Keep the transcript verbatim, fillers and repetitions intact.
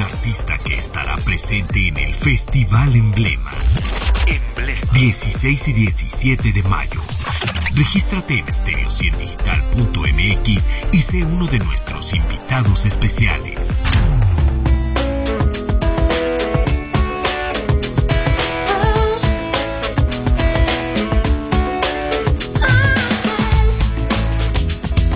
artista que estará presente en el Festival Emblema. Emblema. dieciséis y diecisiete de mayo. Regístrate en estereociendigital punto m x y sé uno de nuestros invitados especiales.